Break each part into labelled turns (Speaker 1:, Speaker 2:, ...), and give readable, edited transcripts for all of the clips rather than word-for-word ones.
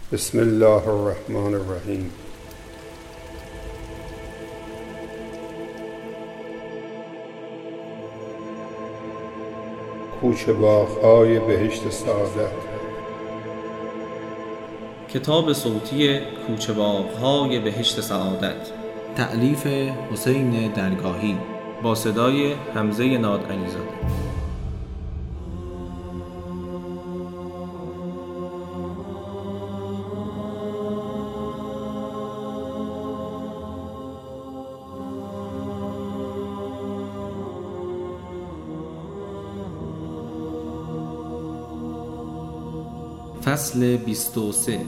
Speaker 1: بسم الله الرحمن الرحیم. کوچه باغ‌های بهشت سعادت.
Speaker 2: کتاب صوتی کوچه باغ‌های بهشت سعادت، تألیف حسین درگاهی، با صدای حمزه نادعلیزاده. فصل 23.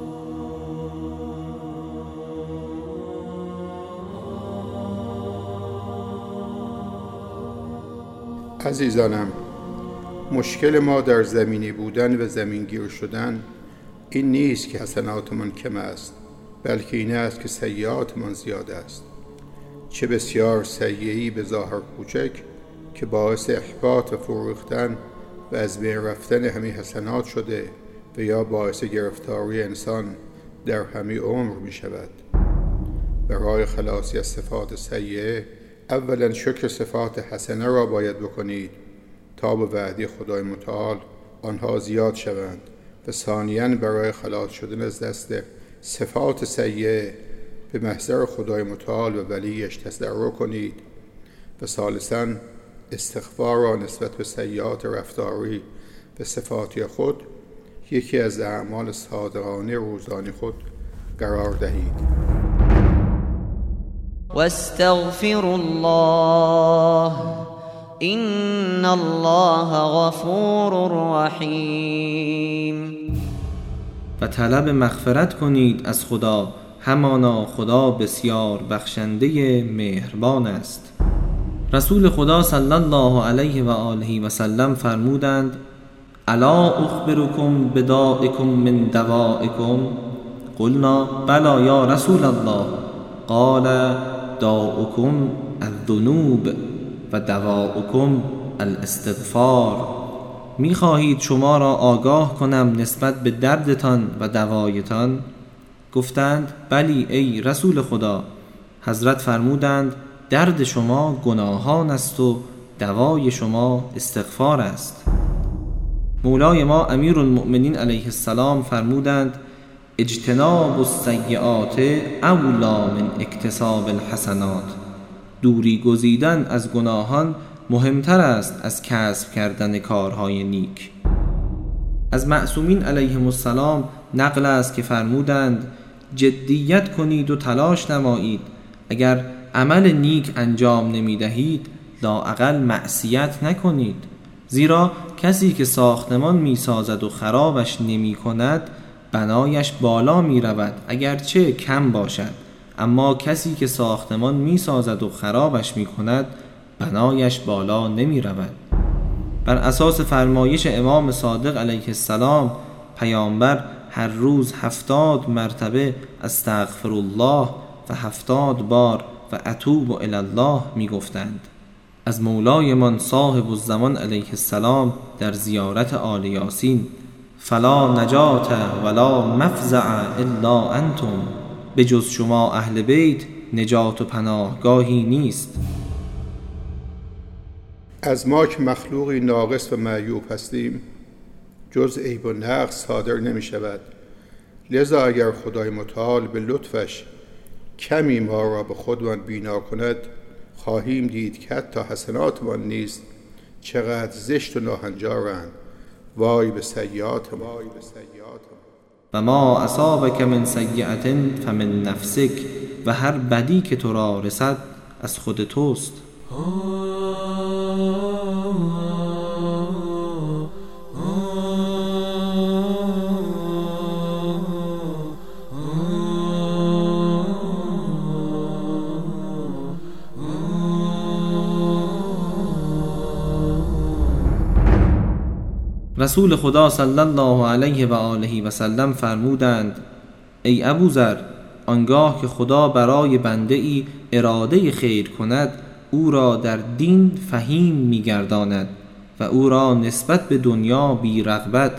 Speaker 1: عزیزانم، مشکل ما در زمینی بودن و زمینگیر شدن این نیست که حسناتمان کم است، بلکه این است که سیئاتمان زیاد است. چه بسیار سیئه‌ای به ظاهر کوچک که باعث احباط و فروختن و از بین رفتن همه حسنات شده و یا باعث گرفتاری انسان در همه عمر می شود. برای خلاصی از صفات سیئه اولا شکر صفات حسنه را باید بکنید تا به وعده خدای متعال آنها زیاد شوند، و ثانیاً برای خلاص شدن از دست صفات سیئه به محضر خدای متعال و ولیش تضرع کنید، و ثالثاً استغفار را نسبت به سیئات رفتاری و صفاتی خود یکی از اعمال صادقانه روزانه خود قرار دهید.
Speaker 3: واستغفر الله ان الله غفور رحیم.
Speaker 2: و طلب مغفرت کنید از خدا، همانا خدا بسیار بخشنده مهربان است. رسول خدا صلی الله علیه و آله و سلم فرمودند: الا اخبرکم بدائکم من دوائکم؟ قلنا بلا یا رسول الله. قال داؤکم الذنوب و دواؤکم الاستغفار. می‌خواهید شما را آگاه کنم نسبت به دردتان و دوایتان؟ گفتند بلی ای رسول خدا. حضرت فرمودند درد شما گناهان است و دوای شما استغفار است. مولای ما امیرالمؤمنین علیه السلام فرمودند اجتناب السیئات اولی من اکتساب الحسنات. دوری گزیدن از گناهان مهمتر است از کسب کردن کارهای نیک. از معصومین علیهم السلام نقل است که فرمودند جدیت کنید و تلاش نمایید، اگر عمل نیک انجام نمی دهید لااقل معصیت نکنید، زیرا کسی که ساختمان می سازد و خرابش نمی کند بنایش بالا می رود اگرچه کم باشد، اما کسی که ساختمان می سازد و خرابش می کند بنایش بالا نمی رود. بر اساس فرمایش امام صادق علیه السلام پیامبر هر روز 70 مرتبه استغفر الله و 70 بار و اتوب الی الله می گفتند. از مولایمان صاحب الزمان علیه السلام در زیارت آل یاسین فلا نجات ولا مفزع الا انتم، به جز شما اهل بیت نجات و پناهگاهی نیست.
Speaker 1: از ما که مخلوقی ناقص و معیوب هستیم جز عیب و نقص صادر نمی شود، لذا اگر خدای متعال به لطفش کمی ما را به خودمان بینا کند خواهیم دید که حتی حسناتمان نیست چقدر زشت و ناهنجارند. وای به سیئاتمان.
Speaker 2: و ما اصابک من سیئة فمن نفسک، و هر بدی که تو را رسد از خود توست. رسول خدا صلی الله علیه و آله و سلم فرمودند ای ابوذر، آنگاه که خدا برای بنده ای اراده خیر کند او را در دین فهیم می‌گرداند و او را نسبت به دنیا بی رغبت،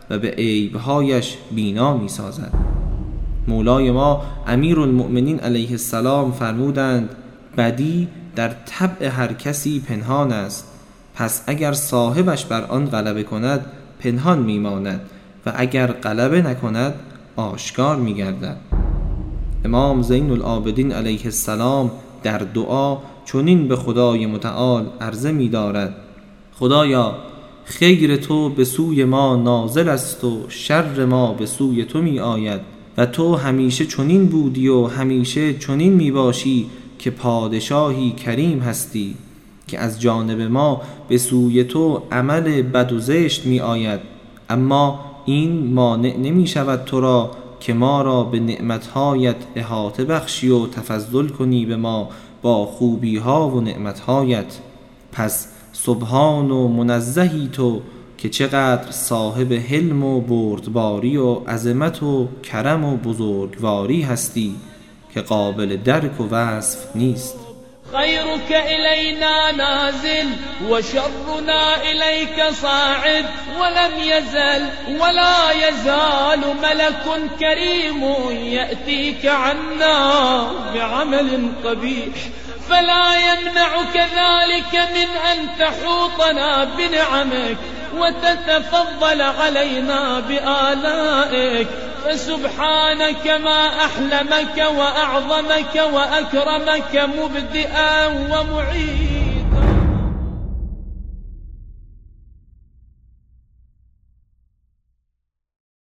Speaker 2: و به عیبهایش بینا می سازد. مولای ما امیرالمؤمنین علیه السلام فرمودند بدی در طبع هر کسی پنهان است، پس اگر صاحبش بر آن غلبه کند پنهان می ماند و اگر غلبه نکند آشکار می گردد. امام زین العابدین علیه السلام در دعا چنین به خدای متعال عرضه می دارد: خدایا خیر تو به سوی ما نازل است و شر ما به سوی تو می آید و تو همیشه چنین بودی و همیشه چنین می باشی که پادشاهی کریم هستی که از جانب ما به سوی تو عمل بد و زشت می آید، اما این مانع نمی شود تو را که ما را به نعمتهایت احاطه بخشی و تفضل کنی به ما با خوبی ها و نعمتهایت. پس سبحان و منزهی تو که چقدر صاحب حلم و بردباری و عظمت و کرم و بزرگواری هستی که قابل درک و وصف نیست.
Speaker 4: خيرك إلينا نازل وشرنا إليك صاعد، ولم يزل ولا يزال ملك كريم يأتيك عنا بعمل قبيح، فلا يمنعك ذلك من أن تحوطنا بنعمك وتتفضل علينا بآلائك، فسبحانك ما أحلمك وأعظمك وأكرمك مبدئا ومعيدا.